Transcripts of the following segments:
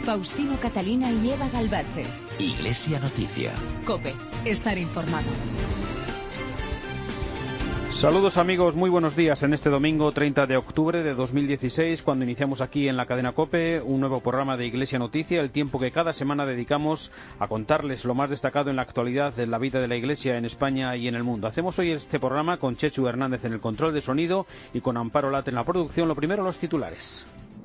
Faustino Catalina y Eva Galbache. Iglesia Noticia. COPE. Estar informado. Saludos amigos, muy buenos días en este domingo 30 de octubre de 2016, cuando iniciamos aquí en la cadena COPE un nuevo programa de Iglesia Noticia, el tiempo que cada semana dedicamos a contarles lo más destacado en la actualidad de la vida de la Iglesia en España y en el mundo. Hacemos hoy este programa con Chechu Hernández en el control de sonido y con Amparo Lat en la producción. Lo primero, los titulares.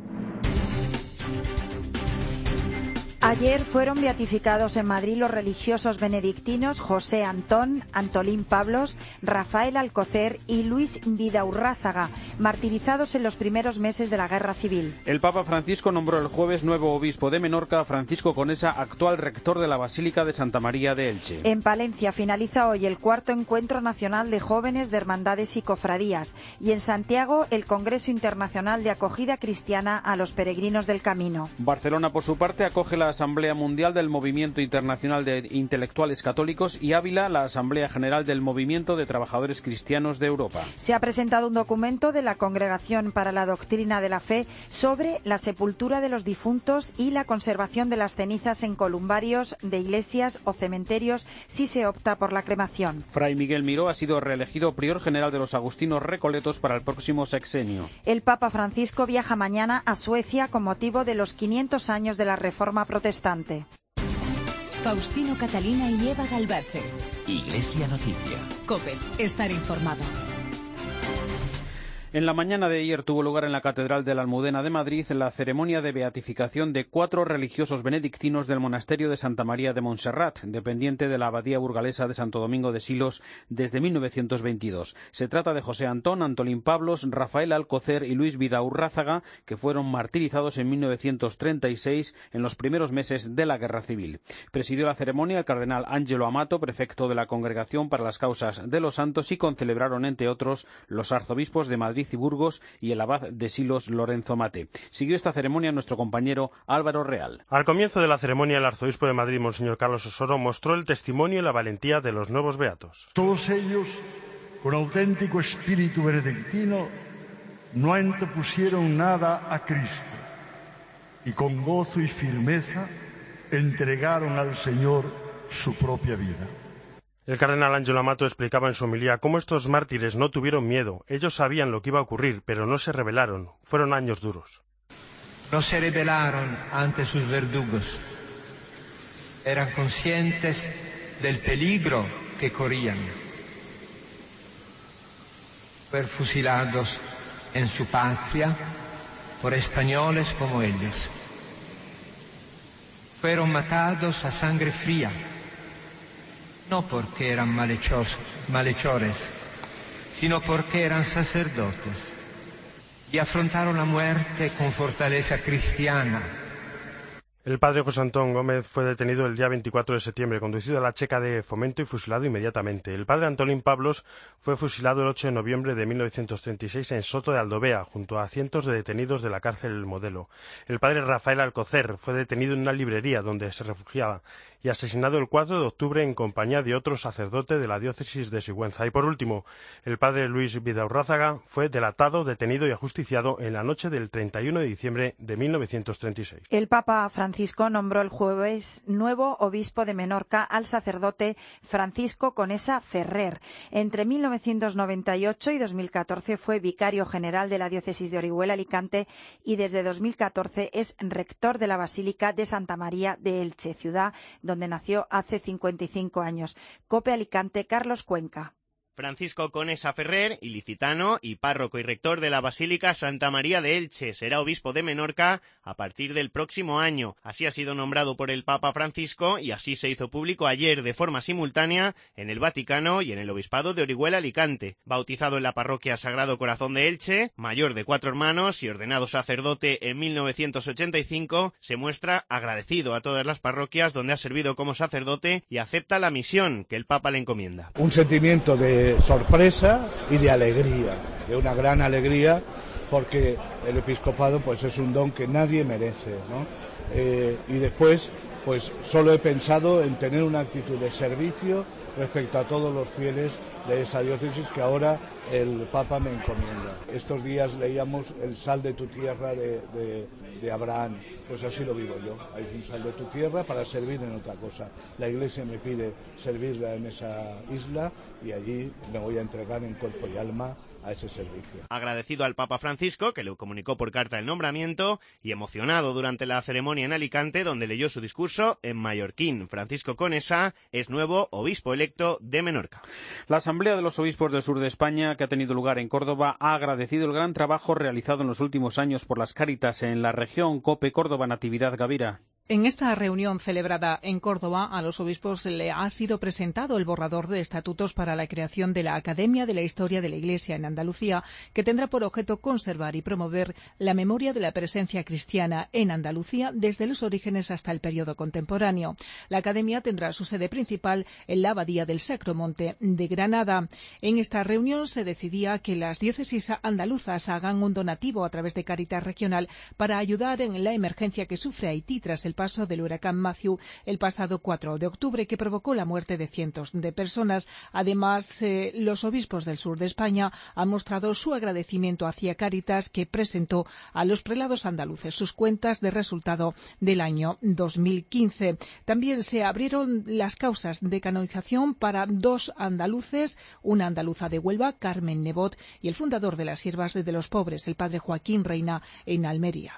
Ayer fueron beatificados en Madrid los religiosos benedictinos José Antón, Antolín Pablos, Rafael Alcocer y Luis Vidaurrázaga, martirizados en los primeros meses de la Guerra Civil. El Papa Francisco nombró el jueves nuevo obispo de Menorca, Francisco Conesa, actual rector de la Basílica de Santa María de Elche. En Palencia finaliza hoy el cuarto Encuentro Nacional de Jóvenes de Hermandades y Cofradías, y en Santiago el Congreso Internacional de Acogida Cristiana a los Peregrinos del Camino. Barcelona, por su parte, acoge la Asamblea Mundial del Movimiento Internacional de Intelectuales Católicos y Ávila la Asamblea General del Movimiento de Trabajadores Cristianos de Europa. Se ha presentado un documento de la Congregación para la Doctrina de la Fe sobre la sepultura de los difuntos y la conservación de las cenizas en columbarios de iglesias o cementerios si se opta por la cremación. Fray Miguel Miró ha sido reelegido prior general de los agustinos recoletos para el próximo sexenio. El Papa Francisco viaja mañana a Suecia con motivo de los 500 años de la Reforma Protestante. Faustino Catalina y Eva Galbache. Iglesia Noticia. COPE. Estar informado. En la mañana de ayer tuvo lugar en la Catedral de la Almudena de Madrid la ceremonia de beatificación de 4 religiosos benedictinos del monasterio de Santa María de Montserrat, dependiente de la Abadía burgalesa de Santo Domingo de Silos desde 1922. Se trata de José Antón, Antolín Pablos, Rafael Alcocer y Luis Vidaurrázaga, que fueron martirizados en 1936 en los primeros meses de la Guerra Civil. Presidió la ceremonia el cardenal Ángelo Amato, prefecto de la Congregación para las Causas de los Santos, y concelebraron, entre otros, los arzobispos de Madrid y Burgos y el abad de Silos, Lorenzo Mate. Siguió esta ceremonia nuestro compañero Álvaro Real. Al comienzo de la ceremonia, el arzobispo de Madrid, Monseñor Carlos Osoro, mostró el testimonio y la valentía de los nuevos beatos. Todos ellos, con auténtico espíritu benedictino, no antepusieron nada a Cristo y con gozo y firmeza entregaron al Señor su propia vida. El cardenal Ángelo Amato explicaba en su homilía cómo estos mártires no tuvieron miedo. Ellos sabían lo que iba a ocurrir, pero no se rebelaron. Fueron años duros. No se rebelaron ante sus verdugos. Eran conscientes del peligro que corrían. Fueron fusilados en su patria por españoles como ellos. Fueron matados a sangre fría. No porque eran malhechores, sino porque eran sacerdotes y afrontaron la muerte con fortaleza cristiana. El padre José Antón Gómez fue detenido el día 24 de septiembre, conducido a la Checa de Fomento y fusilado inmediatamente. El padre Antolín Pablos fue fusilado el 8 de noviembre de 1936 en Soto de Aldovea, junto a cientos de detenidos de la cárcel El Modelo. El padre Rafael Alcocer fue detenido en una librería donde se refugiaba y asesinado el 4 de octubre en compañía de otro sacerdote de la diócesis de Sigüenza. Y por último, el padre Luis Vidaurrázaga fue delatado, detenido y ajusticiado en la noche del 31 de diciembre de 1936. El Papa Francisco nombró el jueves nuevo obispo de Menorca al sacerdote Francisco Conesa Ferrer. Entre 1998 y 2014 fue vicario general de la diócesis de Orihuela-Alicante y desde 2014 es rector de la Basílica de Santa María de Elche, ciudad donde nació hace 55 años. COPE Alicante, Carlos Cuenca. Francisco Conesa Ferrer, ilicitano y párroco y rector de la Basílica Santa María de Elche, será obispo de Menorca a partir del próximo año. Así ha sido nombrado por el Papa Francisco y así se hizo público ayer de forma simultánea en el Vaticano y en el Obispado de Orihuela-Alicante. Bautizado en la parroquia Sagrado Corazón de Elche, mayor de 4 hermanos y ordenado sacerdote en 1985, se muestra agradecido a todas las parroquias donde ha servido como sacerdote y acepta la misión que el Papa le encomienda. Un sentimiento de sorpresa y de alegría, de una gran alegría, porque el episcopado pues es un don que nadie merece, ¿no? Y después pues solo he pensado en tener una actitud de servicio respecto a todos los fieles de esa diócesis que ahora el Papa me encomienda. Estos días leíamos el sal de tu tierra de Abraham, pues así lo vivo yo. Hay un sal de tu tierra para servir en otra cosa. La Iglesia me pide servirla en esa isla y allí me voy a entregar en cuerpo y alma a ese servicio. Agradecido al Papa Francisco, que le comunicó por carta el nombramiento, y emocionado durante la ceremonia en Alicante, donde leyó su discurso en mallorquín. Francisco Conesa es nuevo obispo electo de Menorca. La Asamblea de los Obispos del Sur de España, que ha tenido lugar en Córdoba, ha agradecido el gran trabajo realizado en los últimos años por las Cáritas en la región. COPE Córdoba, Natividad Gavira. En esta reunión celebrada en Córdoba, a los obispos le ha sido presentado el borrador de estatutos para la creación de la Academia de la Historia de la Iglesia en Andalucía, que tendrá por objeto conservar y promover la memoria de la presencia cristiana en Andalucía desde los orígenes hasta el periodo contemporáneo. La Academia tendrá su sede principal en la Abadía del Sacromonte de Granada. En esta reunión se decidía que las diócesis andaluzas hagan un donativo a través de Cáritas Regional para ayudar en la emergencia que sufre Haití tras el paso del huracán Matthew el pasado 4 de octubre, que provocó la muerte de cientos de personas. Además, los obispos del sur de España han mostrado su agradecimiento hacia Cáritas, que presentó a los prelados andaluces sus cuentas de resultado del año 2015. También se abrieron las causas de canonización para 2 andaluces, una andaluza de Huelva, Carmen Nebot, y el fundador de las Siervas de los Pobres, el padre Joaquín Reina, en Almería.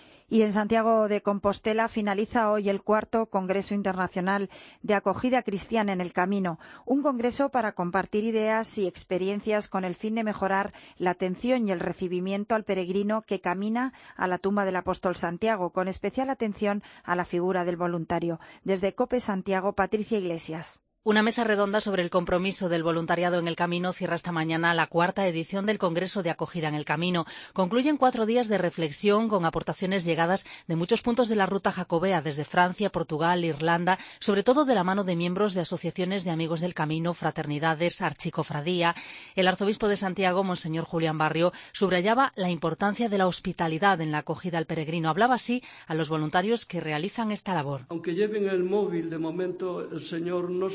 Y en Santiago de Compostela finaliza hoy el 4º Congreso Internacional de Acogida Cristiana en el Camino, un congreso para compartir ideas y experiencias con el fin de mejorar la atención y el recibimiento al peregrino que camina a la tumba del apóstol Santiago, con especial atención a la figura del voluntario. Desde COPE Santiago, Patricia Iglesias. Una mesa redonda sobre el compromiso del voluntariado en el camino cierra esta mañana la 4ª edición del Congreso de Acogida en el Camino. Concluyen 4 días de reflexión con aportaciones llegadas de muchos puntos de la ruta jacobea, desde Francia, Portugal, Irlanda, sobre todo de la mano de miembros de asociaciones de amigos del camino, fraternidades, archicofradía. El arzobispo de Santiago, monseñor Julián Barrio, subrayaba la importancia de la hospitalidad en la acogida al peregrino. Hablaba así a los voluntarios que realizan esta labor. Aunque lleven el móvil, de momento el Señor no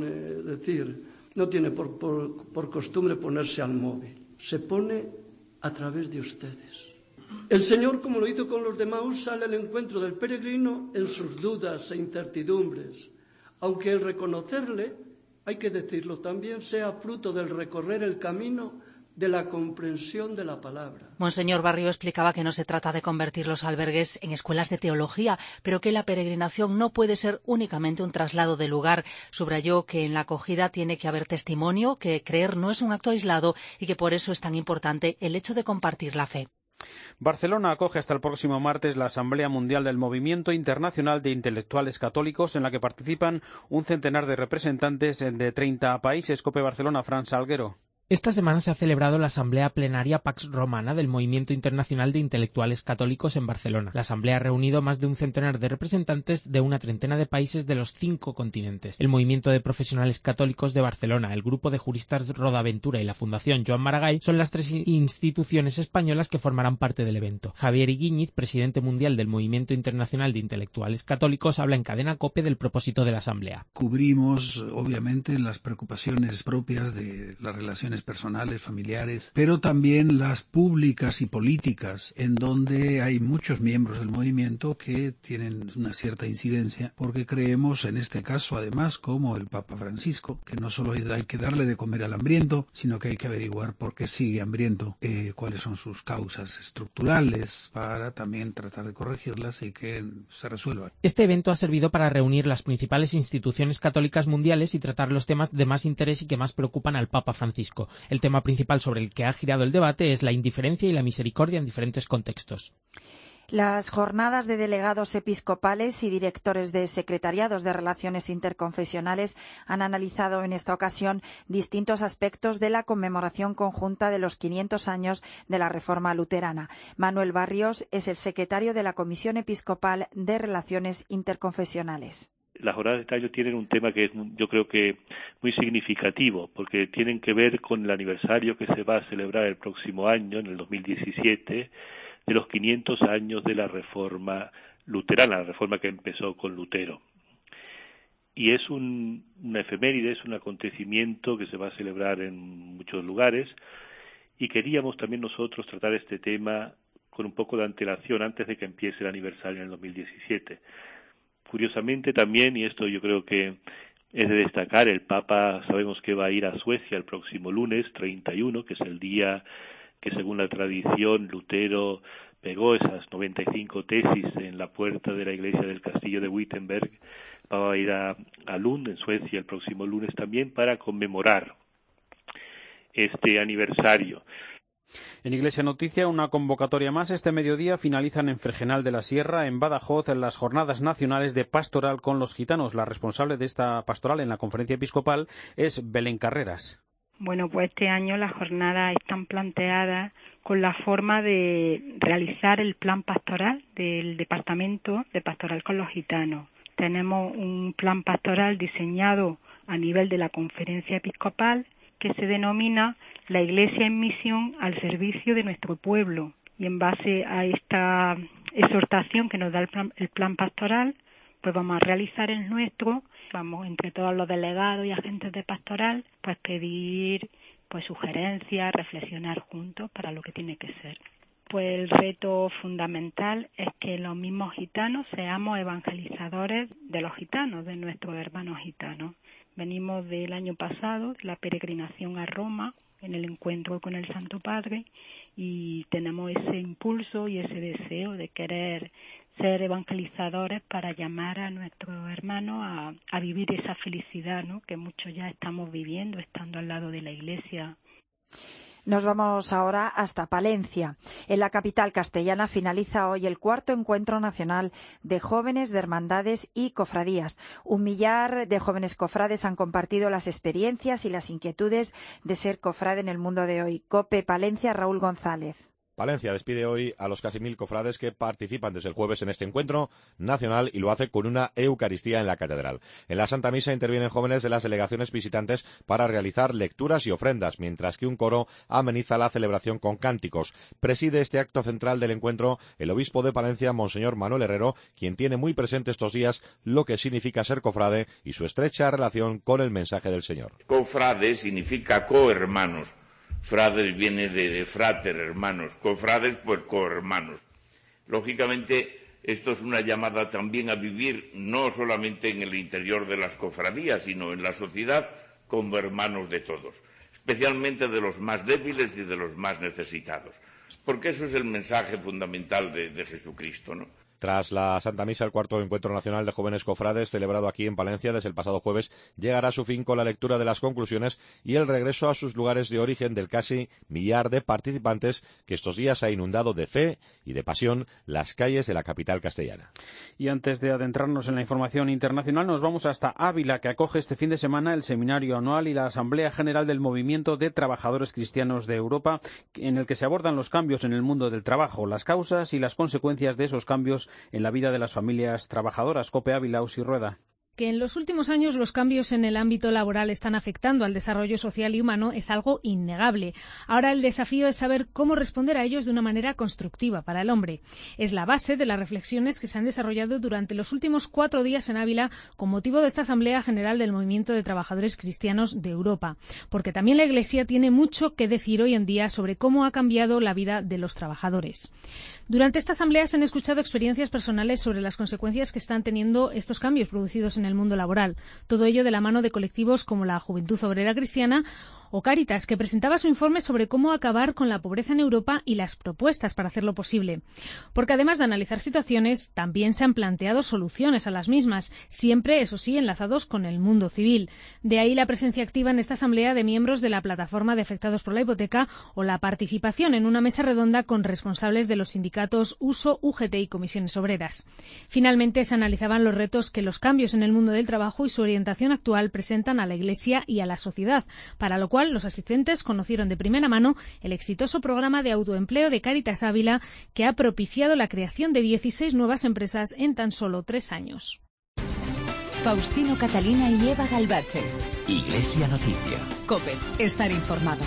no tiene por costumbre ponerse al móvil, se pone a través de ustedes. El Señor, como lo hizo con los demás, sale al encuentro del peregrino en sus dudas e incertidumbres, aunque el reconocerle, hay que decirlo también, sea fruto del recorrer el camino de la comprensión de la palabra. Monseñor Barrio explicaba que no se trata de convertir los albergues en escuelas de teología, pero que la peregrinación no puede ser únicamente un traslado de lugar. Subrayó que en la acogida tiene que haber testimonio, que creer no es un acto aislado y que por eso es tan importante el hecho de compartir la fe. Barcelona acoge hasta el próximo martes la Asamblea Mundial del Movimiento Internacional de Intelectuales Católicos, en la que participan un centenar de representantes de 30 países. COPE Barcelona, Fran Salguero. Esta semana se ha celebrado la Asamblea Plenaria Pax Romana del Movimiento Internacional de Intelectuales Católicos en Barcelona. La Asamblea ha reunido más de un centenar de representantes de una treintena de países de los 5 continentes. El Movimiento de Profesionales Católicos de Barcelona, el Grupo de Juristas Rodaventura y la Fundación Joan Maragall son las 3 instituciones españolas que formarán parte del evento. Javier Iguíñiz, presidente mundial del Movimiento Internacional de Intelectuales Católicos, habla en Cadena COPE del propósito de la Asamblea. Cubrimos, obviamente, las preocupaciones propias de las relaciones personales, familiares, pero también las públicas y políticas, en donde hay muchos miembros del movimiento que tienen una cierta incidencia, porque creemos en este caso, además, como el Papa Francisco, que no solo hay que darle de comer al hambriento, sino que hay que averiguar por qué sigue hambriento, cuáles son sus causas estructurales, para también tratar de corregirlas y que se resuelvan. Este evento ha servido para reunir las principales instituciones católicas mundiales y tratar los temas de más interés y que más preocupan al Papa Francisco. El tema principal sobre el que ha girado el debate es la indiferencia y la misericordia en diferentes contextos. Las jornadas de delegados episcopales y directores de secretariados de relaciones interconfesionales han analizado en esta ocasión distintos aspectos de la conmemoración conjunta de los 500 años de la Reforma luterana. Manuel Barrios es el secretario de la Comisión Episcopal de Relaciones Interconfesionales. Las jornadas de este año tienen un tema que es, yo creo que muy significativo, porque tienen que ver con el aniversario que se va a celebrar el próximo año, en el 2017, de los 500 años de la Reforma luterana, la reforma que empezó con Lutero. y es una efeméride, es un acontecimiento que se va a celebrar en muchos lugares, y queríamos también nosotros tratar este tema con un poco de antelación antes de que empiece el aniversario en el 2017. Curiosamente también, y esto yo creo que es de destacar, el Papa sabemos que va a ir a Suecia el próximo lunes 31, que es el día que según la tradición Lutero pegó esas 95 tesis en la puerta de la iglesia del castillo de Wittenberg. Va a ir a Lund, en Suecia, el próximo lunes también para conmemorar este aniversario. En Iglesia Noticia, una convocatoria más. Este mediodía finalizan en Fregenal de la Sierra, en Badajoz, en las Jornadas Nacionales de Pastoral con los Gitanos. La responsable de esta pastoral en la Conferencia Episcopal es Belén Carreras. Bueno, pues este año las jornadas están planteadas con la forma de realizar el plan pastoral del Departamento de Pastoral con los Gitanos. Tenemos un plan pastoral diseñado a nivel de la Conferencia Episcopal que se denomina La Iglesia en Misión al servicio de nuestro pueblo. Y en base a esta exhortación que nos da el plan pastoral, pues vamos a realizar el nuestro. Vamos entre todos los delegados y agentes de pastoral, pues pedir pues sugerencias, reflexionar juntos para lo que tiene que ser. Pues el reto fundamental es que los mismos gitanos seamos evangelizadores de los gitanos, de nuestros hermanos gitanos. Venimos del año pasado, de la peregrinación a Roma, en el encuentro con el Santo Padre, y tenemos ese impulso y ese deseo de querer ser evangelizadores para llamar a nuestros hermanos a vivir esa felicidad, ¿no?, que muchos ya estamos viviendo estando al lado de la Iglesia. Nos vamos ahora hasta Palencia. En la capital castellana finaliza hoy el 4º Encuentro Nacional de Jóvenes de Hermandades y Cofradías. 1 millar de jóvenes cofrades han compartido las experiencias y las inquietudes de ser cofrade en el mundo de hoy. COPE Palencia, Raúl González. Palencia despide hoy a los casi 1000 cofrades que participan desde el jueves en este encuentro nacional y lo hace con una Eucaristía en la catedral. En la Santa Misa intervienen jóvenes de las delegaciones visitantes para realizar lecturas y ofrendas, mientras que un coro ameniza la celebración con cánticos. Preside este acto central del encuentro el obispo de Palencia, Monseñor Manuel Herrero, quien tiene muy presente estos días lo que significa ser cofrade y su estrecha relación con el mensaje del Señor. Cofrade significa cohermanos. Frades viene de frater, hermanos. Cofrades, pues cohermanos. Lógicamente, esto es una llamada también a vivir no solamente en el interior de las cofradías, sino en la sociedad como hermanos de todos, especialmente de los más débiles y de los más necesitados. Porque eso es el mensaje fundamental de Jesucristo, ¿no? Tras la Santa Misa, el 4º Encuentro Nacional de Jóvenes Cofrades, celebrado aquí en Palencia desde el pasado jueves, llegará a su fin con la lectura de las conclusiones y el regreso a sus lugares de origen del casi 1 millar de participantes que estos días ha inundado de fe y de pasión las calles de la capital castellana. Y antes de adentrarnos en la información internacional, nos vamos hasta Ávila, que acoge este fin de semana el seminario anual y la Asamblea General del Movimiento de Trabajadores Cristianos de Europa, en el que se abordan los cambios en el mundo del trabajo, las causas y las consecuencias de esos cambios en la vida de las familias trabajadoras. COPE Ávila, Usi Rueda. Que en los últimos años los cambios en el ámbito laboral están afectando al desarrollo social y humano es algo innegable. Ahora el desafío es saber cómo responder a ellos de una manera constructiva para el hombre. Es la base de las reflexiones que se han desarrollado durante los últimos 4 días en Ávila con motivo de esta Asamblea General del Movimiento de Trabajadores Cristianos de Europa. Porque también la Iglesia tiene mucho que decir hoy en día sobre cómo ha cambiado la vida de los trabajadores. Durante esta Asamblea se han escuchado experiencias personales sobre las consecuencias que están teniendo estos cambios producidos en el mundo laboral. Todo ello de la mano de colectivos como la Juventud Obrera Cristiana o Cáritas, que presentaba su informe sobre cómo acabar con la pobreza en Europa y las propuestas para hacerlo posible. Porque además de analizar situaciones, también se han planteado soluciones a las mismas, siempre, eso sí, enlazados con el mundo civil. De ahí la presencia activa en esta asamblea de miembros de la Plataforma de Afectados por la Hipoteca o la participación en una mesa redonda con responsables de los sindicatos USO, UGT y comisiones obreras. Finalmente, se analizaban los retos que los cambios en el mundo del trabajo y su orientación actual presentan a la Iglesia y a la sociedad, para lo cual los asistentes conocieron de primera mano el exitoso programa de autoempleo de Cáritas Ávila, que ha propiciado la creación de 16 nuevas empresas en tan solo 3 años. Faustino Catalina y Eva Galbache. Iglesia Noticia. COPE. Estar informado.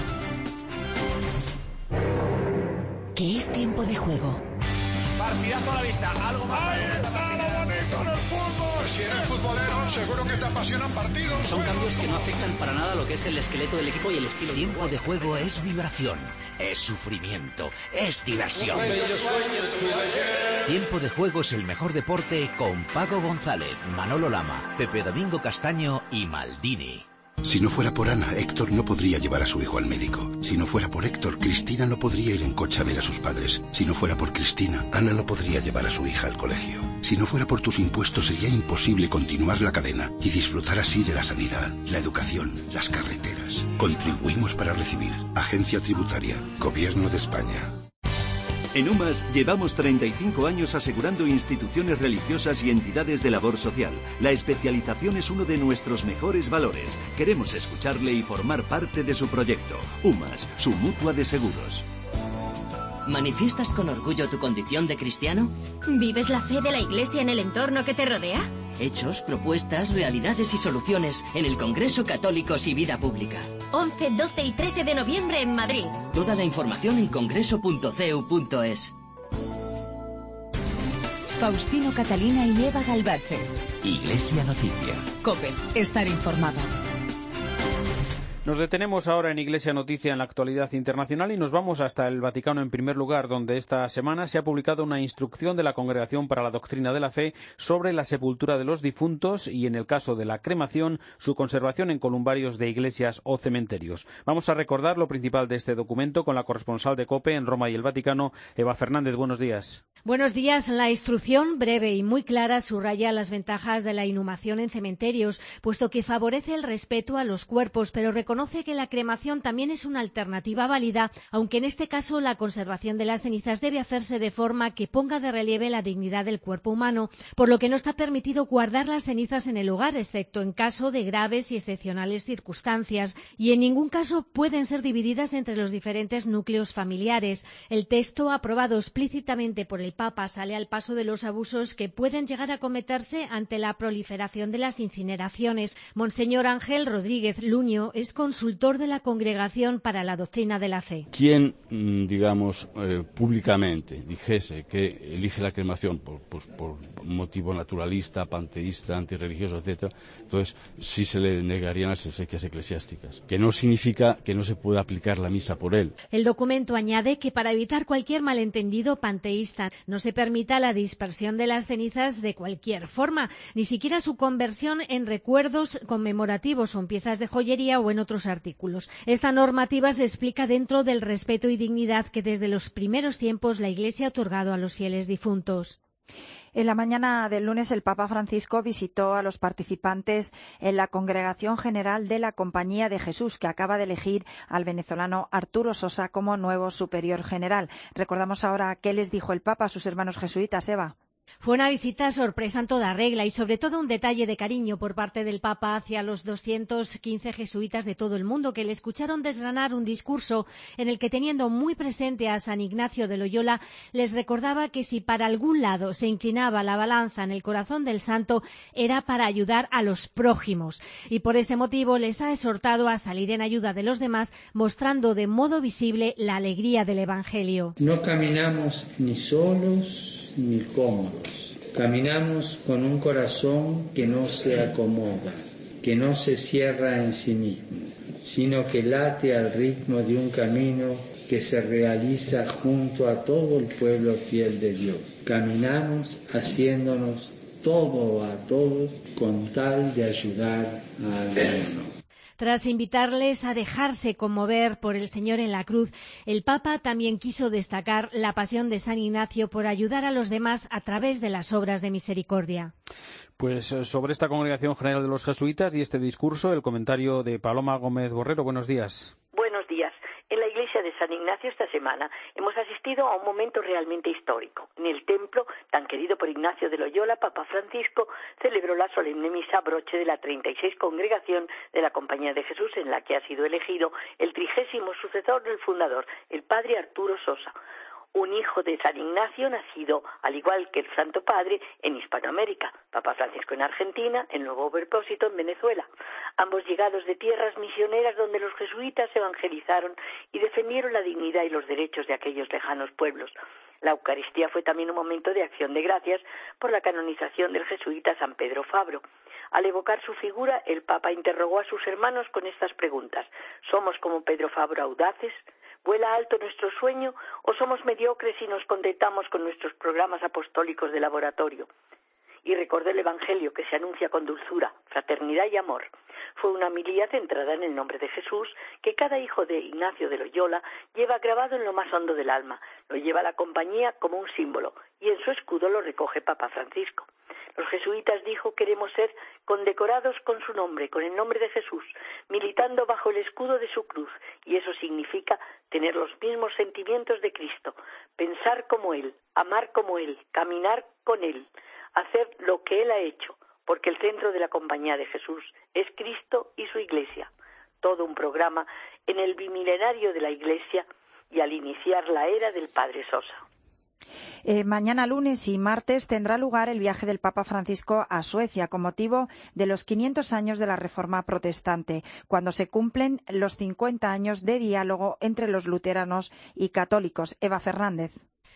Que es tiempo de juego. Partidazo a la vista. Algo más. Con el fútbol, si eres futbolero, seguro que te apasionan partidos. Son cambios que no afectan para nada lo que es el esqueleto del equipo y el estilo. Tiempo de juego es vibración, es sufrimiento, es diversión. Tiempo de juego es el mejor deporte con Paco González, Manolo Lama, Pepe Domingo Castaño y Maldini. Si no fuera por Ana, Héctor no podría llevar a su hijo al médico. Si no fuera por Héctor, Cristina no podría ir en coche a ver a sus padres. Si no fuera por Cristina, Ana no podría llevar a su hija al colegio. Si no fuera por tus impuestos, sería imposible continuar la cadena y disfrutar así de la sanidad, la educación, las carreteras. Contribuimos para recibir. Agencia Tributaria, Gobierno de España. En UMAS llevamos 35 años asegurando instituciones religiosas y entidades de labor social. La especialización es uno de nuestros mejores valores. Queremos escucharle y formar parte de su proyecto. UMAS, su mutua de seguros. ¿Manifiestas con orgullo tu condición de cristiano? ¿Vives la fe de la Iglesia en el entorno que te rodea? Hechos, propuestas, realidades y soluciones en el Congreso Católicos y Vida Pública. 11, 12 y 13 de noviembre en Madrid. Toda la información en congreso.cu.es. Faustino Catalina y Eva Galbache. Iglesia Noticia. COPE. Estar informado. Nos detenemos ahora en Iglesia Noticia en la actualidad internacional y nos vamos hasta el Vaticano en primer lugar, donde esta semana se ha publicado una instrucción de la Congregación para la Doctrina de la Fe sobre la sepultura de los difuntos y, en el caso de la cremación, su conservación en columbarios de iglesias o cementerios. Vamos a recordar lo principal de este documento con la corresponsal de COPE en Roma y el Vaticano, Eva Fernández. Buenos días. Buenos días. La instrucción, breve y muy clara, subraya las ventajas de la inhumación en cementerios, puesto que favorece el respeto a los cuerpos, pero reconoce que la cremación también es una alternativa válida, aunque en este caso la conservación de las cenizas debe hacerse de forma que ponga de relieve la dignidad del cuerpo humano, por lo que no está permitido guardar las cenizas en el hogar, excepto en caso de graves y excepcionales circunstancias, y en ningún caso pueden ser divididas entre los diferentes núcleos familiares. El texto, aprobado explícitamente por el Papa, sale al paso de los abusos que pueden llegar a cometerse ante la proliferación de las incineraciones. Monseñor Ángel Rodríguez Luño es consultor de la Congregación para la Doctrina de la Fe. Quien, públicamente dijese que elige la cremación por motivo naturalista, panteísta, antirreligioso, etc., entonces sí se le negarían las exequias eclesiásticas, que no significa que no se pueda aplicar la misa por él. El documento añade que para evitar cualquier malentendido panteísta no se permita la dispersión de las cenizas de cualquier forma, ni siquiera su conversión en recuerdos conmemorativos o en piezas de joyería o en otros artículos. Esta normativa se explica dentro del respeto y dignidad que desde los primeros tiempos la Iglesia ha otorgado a los fieles difuntos. En la mañana del lunes, el Papa Francisco visitó a los participantes en la Congregación General de la Compañía de Jesús, que acaba de elegir al venezolano Arturo Sosa como nuevo superior general. Recordamos ahora qué les dijo el Papa a sus hermanos jesuitas, Eva. Fue una visita sorpresa en toda regla y sobre todo un detalle de cariño por parte del Papa hacia los 215 jesuitas de todo el mundo que le escucharon desgranar un discurso en el que, teniendo muy presente a San Ignacio de Loyola, les recordaba que si para algún lado se inclinaba la balanza en el corazón del santo era para ayudar a los prójimos, y por ese motivo les ha exhortado a salir en ayuda de los demás, mostrando de modo visible la alegría del Evangelio. No caminamos ni solos ni cómodos. Caminamos con un corazón que no se acomoda, que no se cierra en sí mismo, sino que late al ritmo de un camino que se realiza junto a todo el pueblo fiel de Dios. Caminamos haciéndonos todo a todos con tal de ayudar a alguno. Tras invitarles a dejarse conmover por el Señor en la cruz, el Papa también quiso destacar la pasión de San Ignacio por ayudar a los demás a través de las obras de misericordia. Pues sobre esta Congregación General de los Jesuitas y este discurso, el comentario de Paloma Gómez Borrero. Buenos días. Buenos días. En la iglesia de San Ignacio esta semana hemos asistido a un momento realmente histórico. En el templo, tan querido por Ignacio de Loyola, Papa Francisco celebró la solemne misa broche de la 36 Congregación de la Compañía de Jesús, en la que ha sido elegido el 30º sucesor del fundador, el padre Arturo Sosa. un hijo de San Ignacio nacido, al igual que el Santo Padre, en Hispanoamérica, Papa Francisco en Argentina, el Nuevo Propósito en Venezuela, ambos llegados de tierras misioneras donde los jesuitas evangelizaron y defendieron la dignidad y los derechos de aquellos lejanos pueblos. La Eucaristía fue también un momento de acción de gracias por la canonización del jesuita San Pedro Fabro. Al evocar su figura, el Papa interrogó a sus hermanos con estas preguntas: ¿somos como Pedro Fabro audaces? ¿Vuela alto nuestro sueño o somos mediocres y nos contentamos con nuestros programas apostólicos de laboratorio? Y recordó el Evangelio que se anuncia con dulzura, fraternidad y amor. Fue una homilía centrada en el nombre de Jesús que cada hijo de Ignacio de Loyola lleva grabado en lo más hondo del alma, lo lleva a la compañía como un símbolo y en su escudo lo recoge Papa Francisco. Los jesuitas, dijo, queremos ser condecorados con su nombre, con el nombre de Jesús, militando bajo el escudo de su cruz, y eso significa tener los mismos sentimientos de Cristo, pensar como Él, amar como Él, caminar con Él, hacer lo que Él ha hecho, porque el centro de la compañía de Jesús es Cristo y su Iglesia. Todo un programa en el bimilenario de la Iglesia y al iniciar la era del Padre Sosa. Mañana lunes y martes tendrá lugar el viaje del Papa Francisco a Suecia con motivo de los 500 años de la Reforma Protestante, cuando se cumplen los 50 años de diálogo entre los luteranos y católicos. Eva Fernández.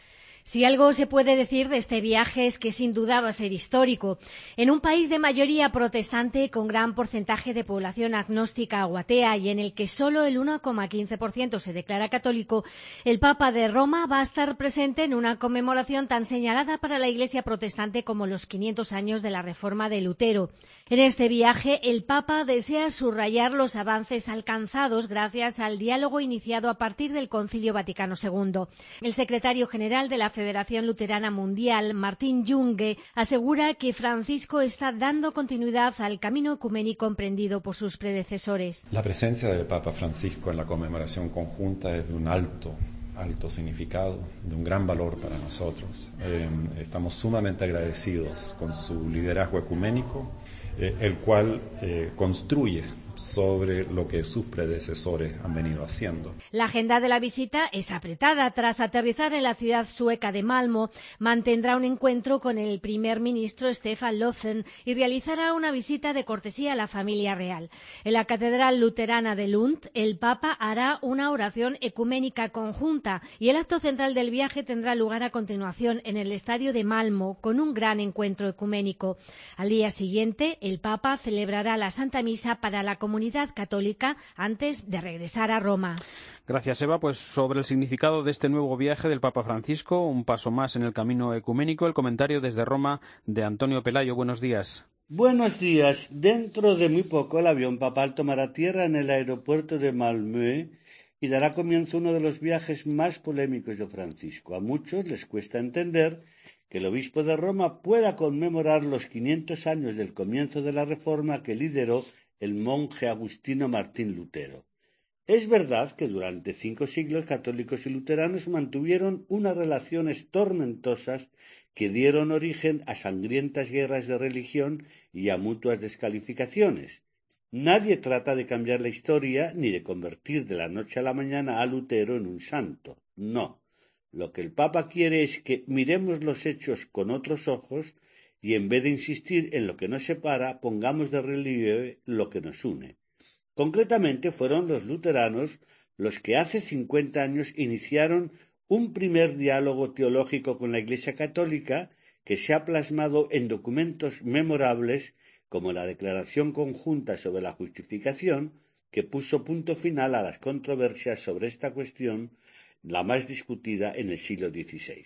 Si algo se puede decir de este viaje es que sin duda va a ser histórico. En un país de mayoría protestante con gran porcentaje de población agnóstica o atea y en el que solo el 1,15% se declara católico, el Papa de Roma va a estar presente en una conmemoración tan señalada para la Iglesia protestante como los 500 años de la Reforma de Lutero. En este viaje, el Papa desea subrayar los avances alcanzados gracias al diálogo iniciado a partir del Concilio Vaticano II. El secretario general de la Federación Luterana Mundial, Martín Junge, asegura que Francisco está dando continuidad al camino ecuménico emprendido por sus predecesores. La presencia del Papa Francisco en la conmemoración conjunta es de un alto significado, de un gran valor para nosotros. Estamos sumamente agradecidos con su liderazgo ecuménico, el cual construye sobre lo que sus predecesores han venido haciendo. La agenda de la visita es apretada. Tras aterrizar en la ciudad sueca de Malmö, mantendrá un encuentro con el primer ministro Stefan Löfven y realizará una visita de cortesía a la familia real. En la Catedral Luterana de Lund, el Papa hará una oración ecuménica conjunta y el acto central del viaje tendrá lugar a continuación en el estadio de Malmö con un gran encuentro ecuménico. Al día siguiente, el Papa celebrará la Santa Misa para la comunidad católica antes de regresar a Roma. Gracias, Eva. Pues sobre el significado de este nuevo viaje del Papa Francisco, un paso más en el camino ecuménico, el comentario desde Roma de Antonio Pelayo. Buenos días. Buenos días. Dentro de muy poco el avión papal tomará tierra en el aeropuerto de Malmö y dará comienzo uno de los viajes más polémicos de Francisco. A muchos les cuesta entender que el obispo de Roma pueda conmemorar los 500 años del comienzo de la Reforma que lideró el monje agustino Martín Lutero. Es verdad que durante 5 siglos católicos y luteranos mantuvieron unas relaciones tormentosas que dieron origen a sangrientas guerras de religión y a mutuas descalificaciones. Nadie trata de cambiar la historia ni de convertir de la noche a la mañana a Lutero en un santo. No. Lo que el Papa quiere es que miremos los hechos con otros ojos y en vez de insistir en lo que nos separa, pongamos de relieve lo que nos une. Concretamente fueron los luteranos los que hace 50 años iniciaron un primer diálogo teológico con la Iglesia Católica que se ha plasmado en documentos memorables como la Declaración Conjunta sobre la Justificación, que puso punto final a las controversias sobre esta cuestión, la más discutida en el siglo XVI.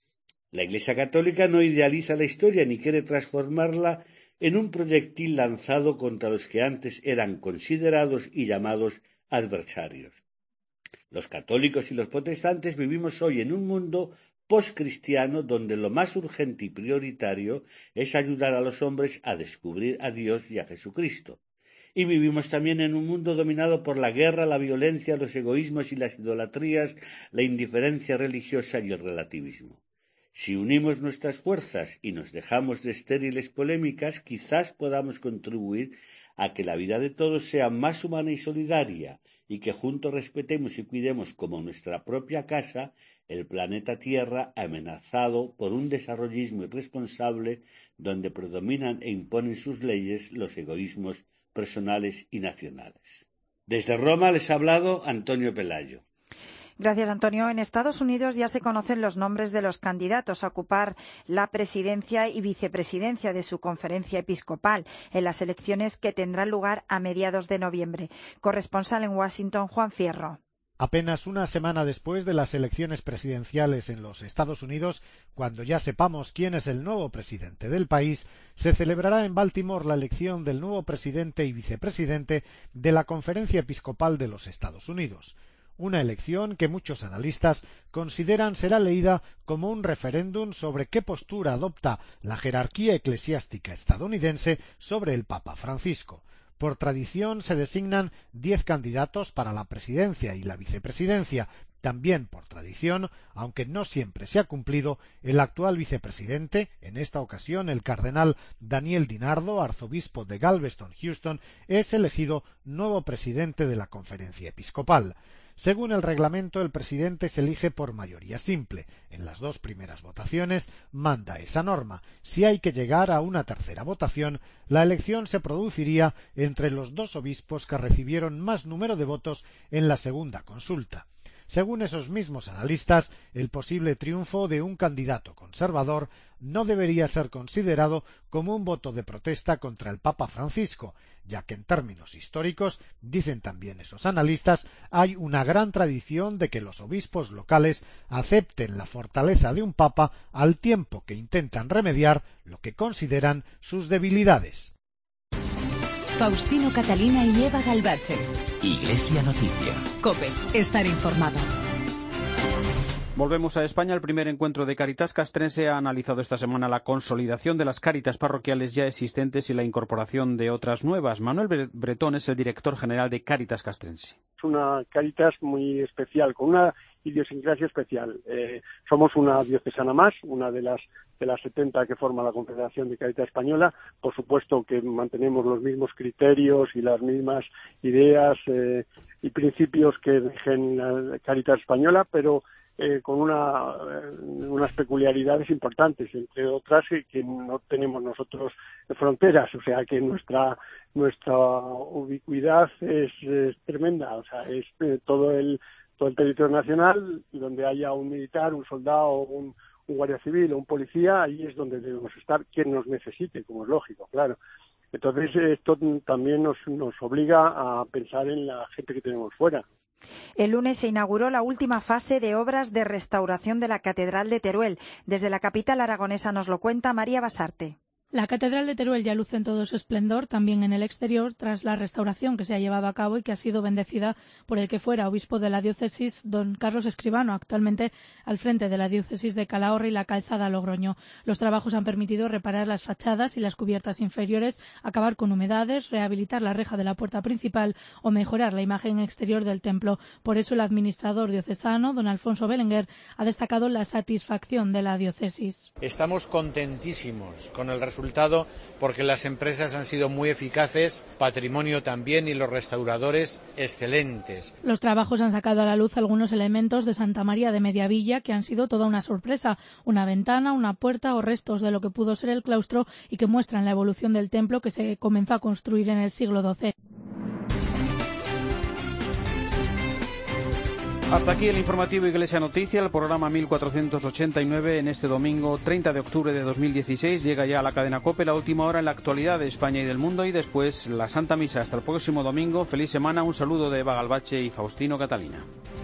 La Iglesia Católica no idealiza la historia ni quiere transformarla en un proyectil lanzado contra los que antes eran considerados y llamados adversarios. Los católicos y los protestantes vivimos hoy en un mundo postcristiano donde lo más urgente y prioritario es ayudar a los hombres a descubrir a Dios y a Jesucristo. Y vivimos también en un mundo dominado por la guerra, la violencia, los egoísmos y las idolatrías, la indiferencia religiosa y el relativismo. Si unimos nuestras fuerzas y nos dejamos de estériles polémicas, quizás podamos contribuir a que la vida de todos sea más humana y solidaria, y que juntos respetemos y cuidemos como nuestra propia casa el planeta Tierra amenazado por un desarrollismo irresponsable donde predominan e imponen sus leyes los egoísmos personales y nacionales. Desde Roma les ha hablado Antonio Pelayo. Gracias, Antonio. En Estados Unidos ya se conocen los nombres de los candidatos a ocupar la presidencia y vicepresidencia de su conferencia episcopal en las elecciones que tendrán lugar a mediados de noviembre. Corresponsal en Washington, Juan Fierro. Apenas una semana después de las elecciones presidenciales en los Estados Unidos, cuando ya sepamos quién es el nuevo presidente del país, se celebrará en Baltimore la elección del nuevo presidente y vicepresidente de la Conferencia Episcopal de los Estados Unidos. Una elección que muchos analistas consideran será leída como un referéndum sobre qué postura adopta la jerarquía eclesiástica estadounidense sobre el Papa Francisco. Por tradición se designan 10 candidatos para la presidencia y la vicepresidencia. También por tradición, aunque no siempre se ha cumplido, el actual vicepresidente, en esta ocasión el cardenal Daniel DiNardo, arzobispo de Galveston, Houston, es elegido nuevo presidente de la Conferencia Episcopal. Según el reglamento, el presidente se elige por mayoría simple. En las 2 primeras votaciones manda esa norma. Si hay que llegar a una tercera votación, la elección se produciría entre los 2 obispos que recibieron más número de votos en la segunda consulta. Según esos mismos analistas, el posible triunfo de un candidato conservador no debería ser considerado como un voto de protesta contra el Papa Francisco, ya que en términos históricos, dicen también esos analistas, hay una gran tradición de que los obispos locales acepten la fortaleza de un papa al tiempo que intentan remediar lo que consideran sus debilidades. Faustino Catalina y Eva Galbache. Iglesia Noticia. COPE. Estar informado. Volvemos a España. El primer encuentro de Cáritas Castrense ha analizado esta semana la consolidación de las Cáritas parroquiales ya existentes y la incorporación de otras nuevas. Manuel Bretón es el director general de Cáritas Castrense. Es una Cáritas muy especial, con una idiosincrasia especial. Somos una diocesana más, una de las 70 que forma la Confederación de Cáritas Española. Por supuesto que mantenemos los mismos criterios y las mismas ideas y principios que rigen la Cáritas Española, pero con unas peculiaridades importantes, entre otras que no tenemos nosotros fronteras, o sea que nuestra ubicuidad es tremenda, o sea es todo el territorio nacional, donde haya un militar, un soldado, un guardia civil o un policía, ahí es donde debemos estar, quien nos necesite, como es lógico, claro. Entonces esto también nos obliga a pensar en la gente que tenemos fuera. El lunes se inauguró la última fase de obras de restauración de la Catedral de Teruel. Desde la capital aragonesa nos lo cuenta María Basarte. La Catedral de Teruel ya luce en todo su esplendor, también en el exterior, tras la restauración que se ha llevado a cabo y que ha sido bendecida por el que fuera obispo de la diócesis, don Carlos Escribano, actualmente al frente de la diócesis de Calahorra y la Calzada Logroño. Los trabajos han permitido reparar las fachadas y las cubiertas inferiores, acabar con humedades, rehabilitar la reja de la puerta principal o mejorar la imagen exterior del templo. Por eso el administrador diocesano, don Alfonso Belenguer, ha destacado la satisfacción de la diócesis. Estamos contentísimos con el resultado porque las empresas han sido muy eficaces, patrimonio también y los restauradores excelentes. Los trabajos han sacado a la luz algunos elementos de Santa María de Mediavilla que han sido toda una sorpresa, una ventana, una puerta o restos de lo que pudo ser el claustro y que muestran la evolución del templo que se comenzó a construir en el siglo XII. Hasta aquí el informativo Iglesia Noticia, el programa 1489 en este domingo 30 de octubre de 2016. Llega ya a la cadena COPE la última hora en la actualidad de España y del mundo y después la Santa Misa. Hasta el próximo domingo. Feliz semana. Un saludo de Eva Galbache y Faustino Catalina.